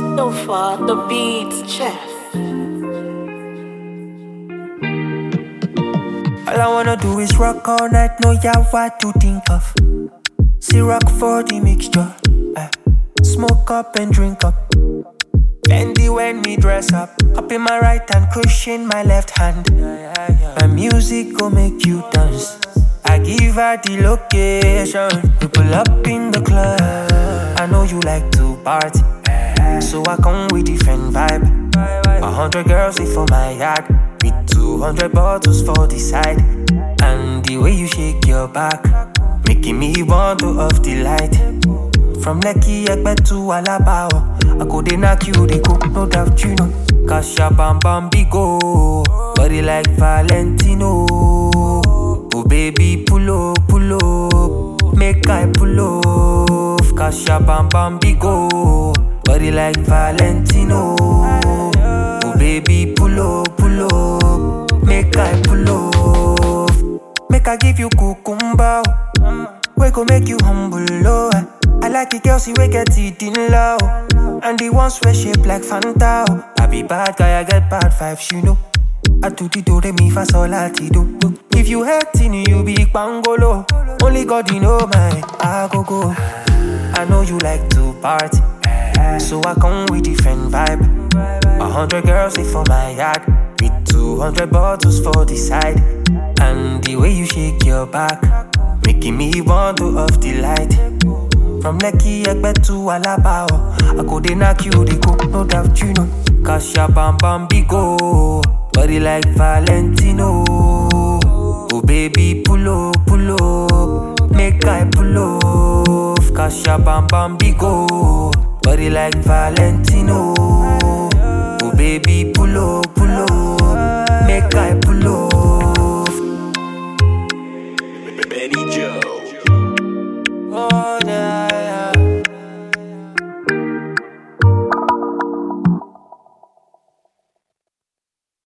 So far, the beats, chef. All I wanna do is rock all night, no yeah what to think of. See rock for the mixture, smoke up and drink up. Fendi when me dress up in my right hand, cushion my left hand. My music go make you dance. I give her the location. We pull up in the club. I know you like to party, so I come with different vibe. 100 girls in for my yard, with 200 bottles for the side. And the way you shake your back, making me want to off the light. From Lekki Ekpe to Alabao, I go dey knock you, they go, no doubt you know. Cause your bam bam big go, body like Valentino. Oh baby, pull up, make I pull off. Cause your bam bam big go, body like Valentino. Oh baby, pull up, make I pull off. Make I give you cucumber, we go make you humble, oh. I like it, girls, see we get it in low. And the ones we shape like Fanta. I be bad guy, I get bad vibes, you know. I do the do, re mi fa sol la ti do. If you hurting, you be bangolo. Only God you know my I go. I know you like to party, so I come with different vibe. 100 girls in for my yard, with 200 bottles for the side. And the way you shake your back, making me want to off the light. From Lekki Ekpe to Alabao, I go dey knock you, they go, no doubt you know. Cause your bam bam big go, body like Valentino. Oh baby, pull up, make I pull off. Cause your bam bam big go, body like Valentino. Oh baby, pull up, make I pull off. Benny Joe.